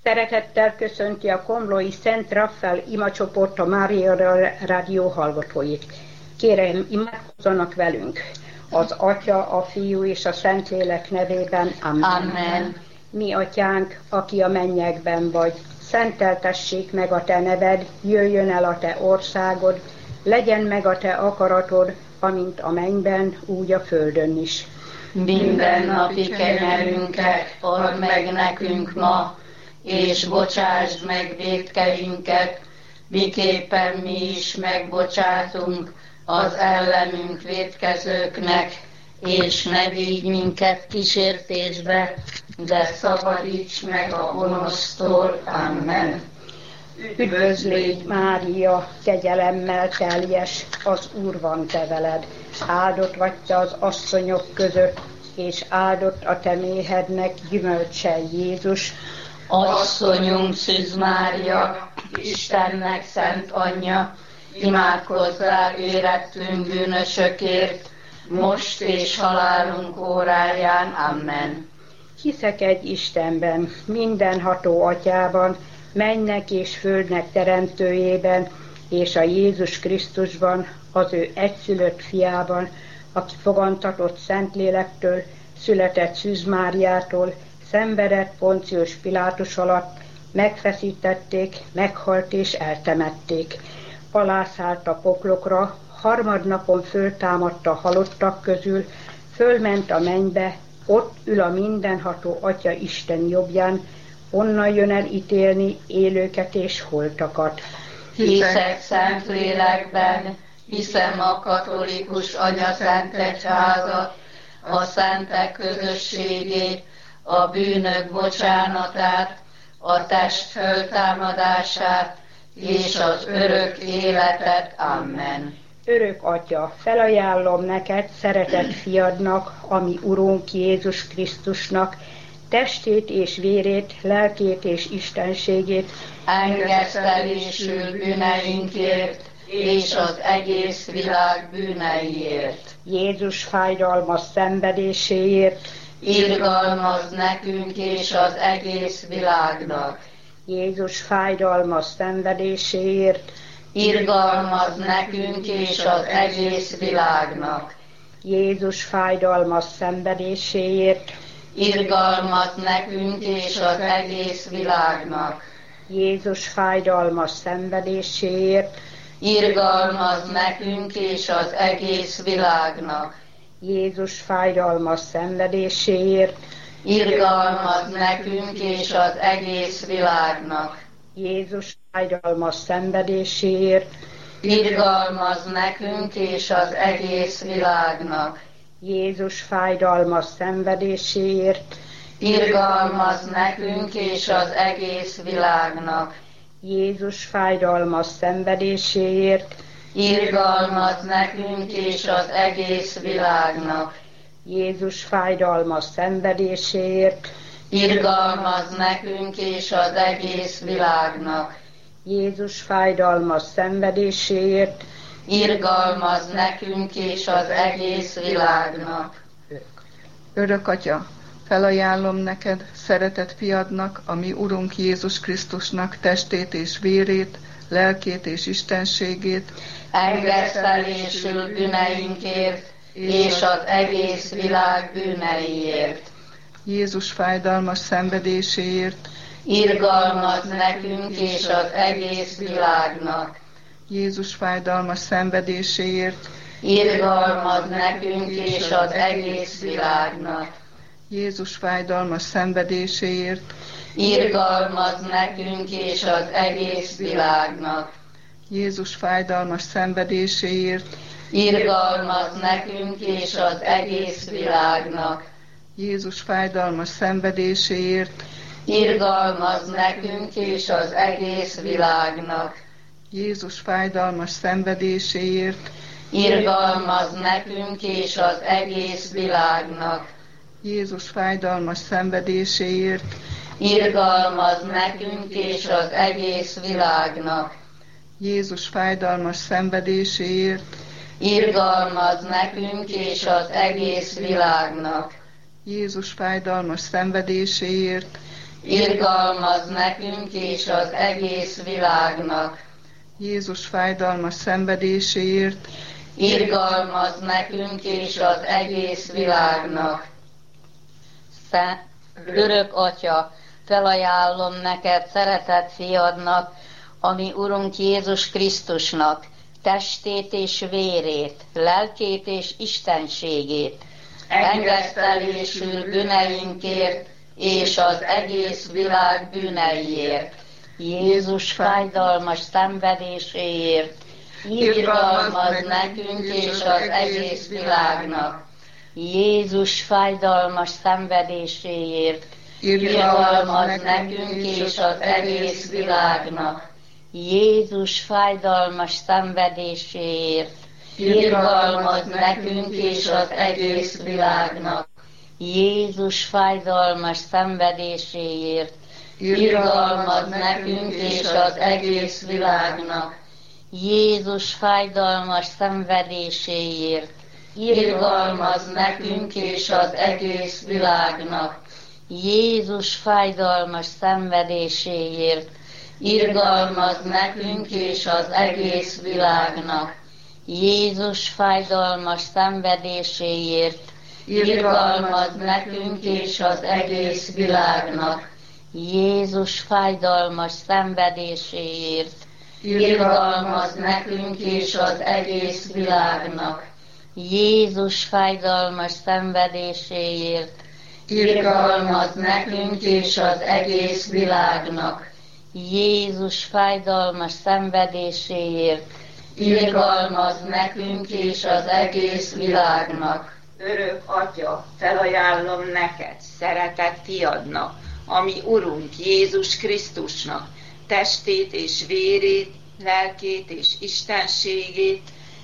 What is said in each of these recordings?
Szeretettel köszönti a komlói Szent Rafael imacsoport a Mária Rádió hallgatóit. Kérem, imádkozzanak velünk. Az Atya, a Fiú és a Szentlélek nevében. Amen. Amen. Mi Atyánk, aki a mennyekben vagy, szenteltessék meg a Te neved, jöjjön el a Te országod, legyen meg a Te akaratod, amint a mennyben, úgy a földön is. Mindennapi kenyerünket add meg nekünk ma, és bocsásd meg vétkeinket, miképpen mi is megbocsátunk az ellenünk vétkezőknek, és ne vigy minket kísértésbe, de szabadíts meg a gonosztól. Amen. Üdvözlégy Mária, kegyelemmel teljes, az Úr van te veled. Áldott vagy te az asszonyok között, és áldott a te méhednek gyümölcse Jézus. Asszonyunk Szűz Mária, Istennek szent anyja, imádkozzál érettünk bűnösökért, most és halálunk óráján. Amen. Hiszek egy Istenben, mindenható Atyában, mennek és földnek teremtőjében, és a Jézus Krisztusban, az ő egyszülött fiában, aki fogantatott Szentlélektől, született Szűz Máriától, szenvedett Poncius Pilátus alatt, megfeszítették, meghalt és eltemették. Alászállt a poklokra, harmadnapon föltámadt a halottak közül, fölment a mennybe, ott ül a mindenható Atya Isten jobbján, onnan jön el ítélni élőket és holtakat. Hiszek Szentlélekben, hiszem a katolikus anyaszentegyházat, a szentek közösségét, a bűnök bocsánatát, a test föltámadását és az örök életet. Amen. Örök Atya, felajánlom neked szeretett fiadnak, ami Urunk Jézus Krisztusnak, testét és vérét, lelkét és istenségét, engesztelésül bűneinkért és az egész világ bűneiért. Jézus fájdalmas szenvedéséért, irgalmaz nekünk és az egész világnak. Jézus fájdalmas szenvedéséért, irgalmaz nekünk és az egész világnak. Jézus fájdalmas szenvedéséért, irgalmaz nekünk és az egész világnak. Jézus fájdalmas szenvedéséért, irgalmaz nekünk és az egész világnak. Jézus fájdalmas szenvedéséért, irgalmaz nekünk és az egész világnak. Jézus fájdalmas szenvedéséért, irgalmaz nekünk és az egész világnak. Jézus fájdalmas szenvedéséért, irgalmaz nekünk és az egész világnak. Jézus fájdalmas szenvedéséért, irgalmaz nekünk és az egész világnak. Jézus fájdalmas szenvedéséért, irgalmaz nekünk és az egész világnak. Jézus fájdalmas szenvedéséért, irgalmaz nekünk és az egész világnak. Örök Atya, felajánlom neked szeretett fiadnak, a mi Urunk Jézus Krisztusnak testét és vérét, lelkét és istenségét, engesztelésül bűneinkért és az egész világ bűneiért. Jézus fájdalmas szenvedéséért, irgalmaz nekünk és az egész világnak. Jézus fájdalmas szenvedéséért, irgalmaz nekünk és az egész világnak. Jézus fájdalmas szenvedéséért, irgalmaz nekünk és az egész világnak. Jézus fájdalmas szenvedéséért, irgalmaz nekünk és az egész világnak. Jézus fájdalmas szenvedéséért, irgalmaz nekünk és az egész világnak. Jézus fájdalmas szenvedéséért, irgalmaz nekünk és az egész világnak. Jézus fájdalmas szenvedéséért, irgalmaz nekünk és az egész világnak. Jézus fájdalmas szenvedéséért, irgalmaz nekünk és az egész világnak. Jézus fájdalmas szenvedéséért, irgalmazz nekünk és az egész világnak. Jézus fájdalmas szenvedéséért, Irgalmazz nekünk és az egész világnak. Örök Atya, felajánlom neked szeretett fiadnak, ami Urunk Jézus Krisztusnak, testét és vérét, lelkét és istenségét, engesztelésül bűneinkért és az egész világ bűneiért, Jézus fájdalmas szenvedéséért, irgalmazz nekünk és az egész világnak. Jézus fájdalmas szenvedéséért, irgalmazz nekünk és az egész világnak. Jézus fájdalmas szenvedéséért, irgalmazz nekünk és az egész világnak. Jézus fájdalmas szenvedéséért, irgalmazz nekünk és az egész világnak. Jézus fájdalmas szenvedéséért, irgalmazz nekünk és az egész világnak. Jézus fájdalmas szenvedéséért, irgalmazz nekünk és az egész világnak. Jézus fájdalmas szenvedéséért, irgalmazz nekünk és az egész világnak. Jézus fájdalmas szenvedéséért, irgalmazz nekünk és az egész világnak. Jézus fájdalmas szenvedéséért, irgalmazz nekünk és az egész világnak. Jézus fájdalmas szenvedéséért, irgalmazz nekünk és az egész világnak. Örök Atya, felajánlom neked, szeretett fiadnak, ami Urunk Jézus Krisztusnak, testét és vérét, lelkét és istenségét,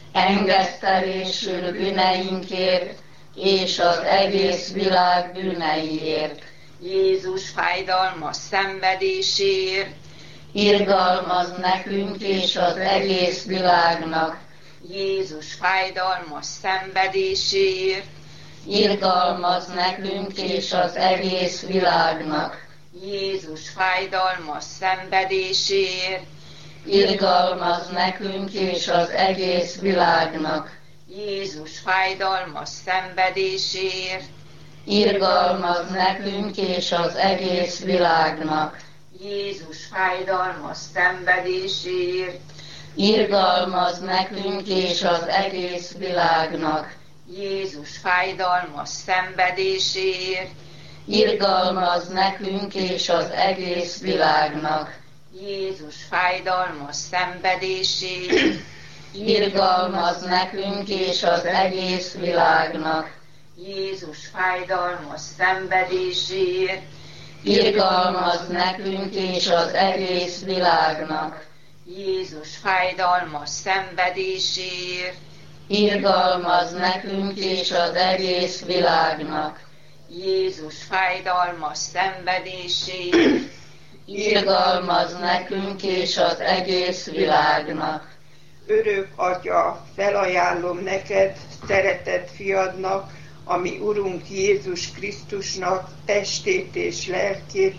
engesztelésül bűneinkért és az egész világ bűneiért, Jézus fájdalmas szenvedéséért, irgalmazz nekünk és az egész világnak. Jézus fájdalmas szenvedéséért, irgalmazz nekünk és az egész világnak. Jézus fájdalmas szenvedéséért, irgalmazz nekünk és az egész világnak. Jézus fájdalmas szenvedéséért, irgalmazz nekünk és az egész világnak. Jézus fájdalmas szenvedéséért, irgalmazz nekünk és az egész világnak. Jézus fájdalmas szenvedéséért, irgalmazz nekünk és az egész világnak. Jézus fájdalmas szenvedéséért, irgalmazz nekünk és az egész világnak. Jézus fájdalmas szenvedéséért, irgalmazz nekünk és az egész világnak. Jézus fájdalmas szenvedéséért, irgalmazz nekünk és az egész világnak. Jézus fájdalmas szenvedéséért, irgalmazz nekünk és az egész világnak. Örök Atya, felajánlom neked, szeretett fiadnak, ami Urunk Jézus Krisztusnak testét és lelkét,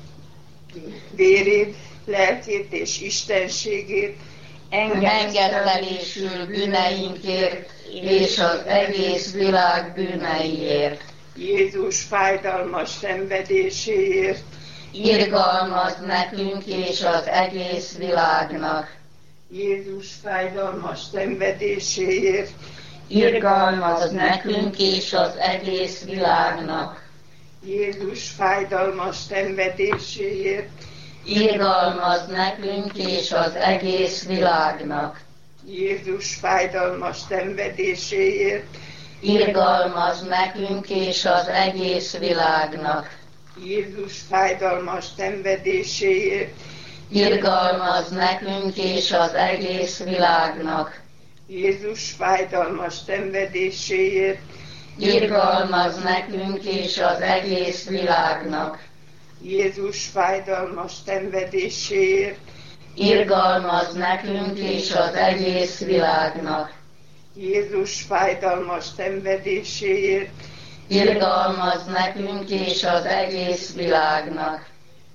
vérét, lelkét és istenségét, engesztelésül bűneinkért és az egész világ bűneiért, Jézus fájdalmas szenvedéséért, irgalmazz nekünk és az egész világnak. Jézus fájdalmas szenvedéséért, irgalmazz nekünk és az egész világnak. Jézus fájdalmas szenvedéséért, irgalmazz nekünk és az egész világnak. Jézus fájdalmas szenvedéséért, irgalmazz nekünk és az egész világnak. Jézus fájdalmas szenvedéséért, irgalmazz nekünk és az egész világnak. Jézus fájdalmas szenvedéséért, irgalmazz nekünk és az egész világnak. Jézus fájdalmas szenvedéséért, irgalmazz nekünk és az egész világnak. Jézus fájdalmas szenvedéséért, irgalmazz nekünk és az egész világnak.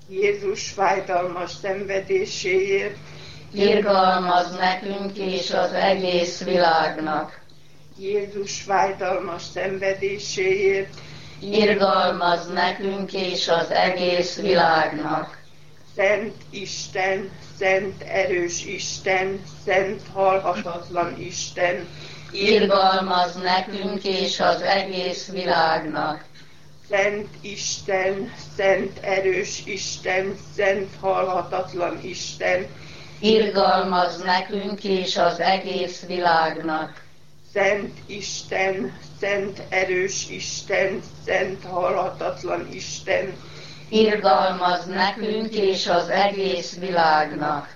Jézus fájdalmas szenvedéséért, irgalmaz nekünk és az egész világnak. Jézus fájdalmas szenvedéséért, Irgalmaz nekünk és az egész világnak. Szent Isten, szent erős Isten, szent halhatatlan Isten, Irgalmaz nekünk és az egész világnak. Szent Isten, szent erős Isten, szent halhatatlan Isten, Irgalmaz nekünk és az egész világnak. Szent Isten, szent erős Isten, szent halhatatlan Isten, Irgalmaz nekünk és az egész világnak.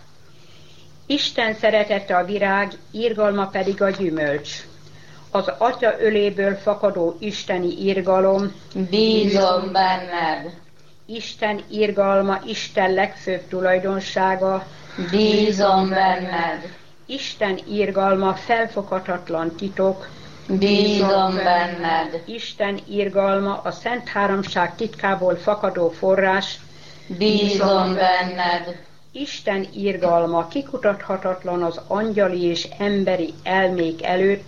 Isten szeretete a virág, irgalma pedig a gyümölcs. Az Atya öléből fakadó isteni irgalom, Bízom benned, Isten irgalma, Isten legfőbb tulajdonsága, bízom benned, Isten irgalma felfoghatatlan titok, bízom benned, Isten irgalma a Szent Háromság titkából fakadó forrás, bízom benned, Isten irgalma kikutathatatlan az angyali és emberi elmék előtt,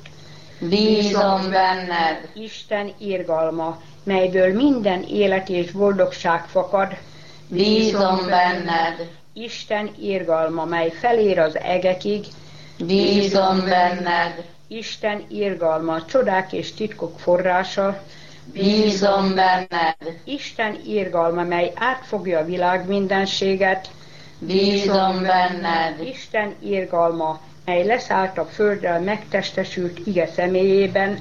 bízom benned, Isten irgalma, melyből minden élet és boldogság fakad, bízom benned, Isten irgalma, mely felér az egekig, bízom benned, Isten irgalma, csodák és titkok forrása, bízom benned, Isten irgalma, mely átfogja a világ mindenséget, bízom benned, Isten irgalma, mely leszállt a földre megtestesült ige személyében,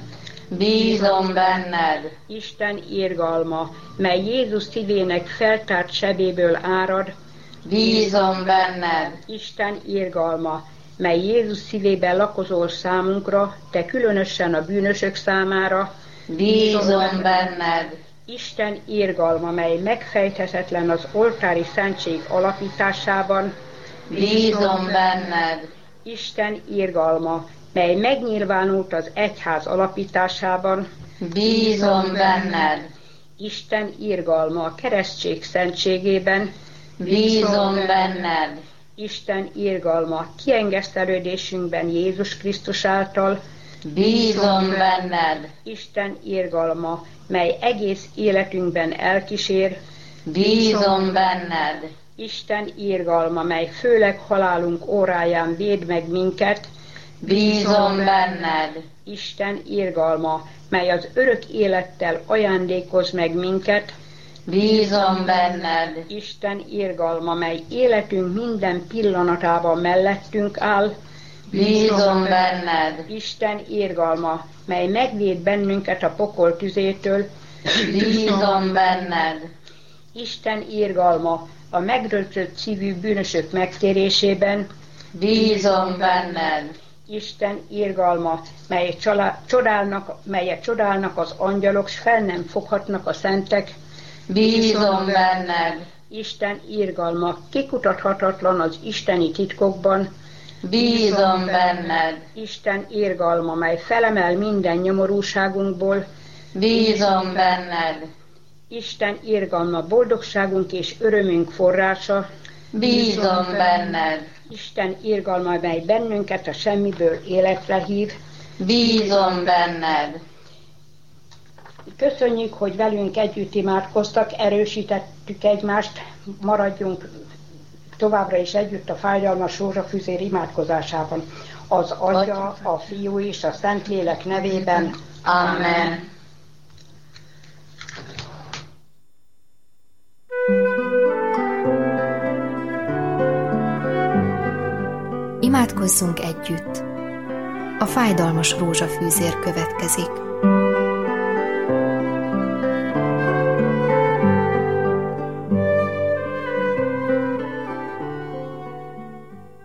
bízom benned, Isten irgalma, mely Jézus szívének feltárt sebéből árad, bízom benned, Isten irgalma, mely Jézus szívében lakozol számunkra, te különösen a bűnösök számára, bízom benned, Isten irgalma, mely megfejthetetlen az oltári szentség alapításában, bízom benned, Isten irgalma, mely megnyilvánult az egyház alapításában, bízom benned, Isten irgalma a keresztség szentségében, bízom benned, Isten irgalma kiengesztelődésünkben Jézus Krisztus által, bízom benned, Isten irgalma, mely egész életünkben elkísér, bízom benned, Isten irgalma, mely főleg halálunk óráján véd meg minket, bízom benned, Isten irgalma, mely az örök élettel ajándékoz meg minket, bízom benned, Isten irgalma, mely életünk minden pillanatában mellettünk áll, bízom benned, Isten irgalma, mely megvéd bennünket a pokol tüzétől, bízom benned, Isten irgalma, a megrögzött szívű bűnösök megtérésében, bízom benned, Isten irgalma, melyet csodálnak az angyalok, s fel nem foghatnak a szentek, bízom benned, Isten irgalma, kikutathatatlan az isteni titkokban, bízom benned, Isten irgalma, mely felemel minden nyomorúságunkból, bízom benned, Isten irgalma, boldogságunk és örömünk forrása, bízom benned, Isten irgalma, mely bennünket a semmiből életre hív. bízom benned, Köszönjük, hogy velünk együtt imádkoztak, erősítettük egymást, maradjunk továbbra is együtt a fájdalmas rózsafűzér imádkozásában. Az Atya, a Fiú és a Szentlélek nevében. amen. Imádkozzunk együtt. A fájdalmas rózsafűzér következik.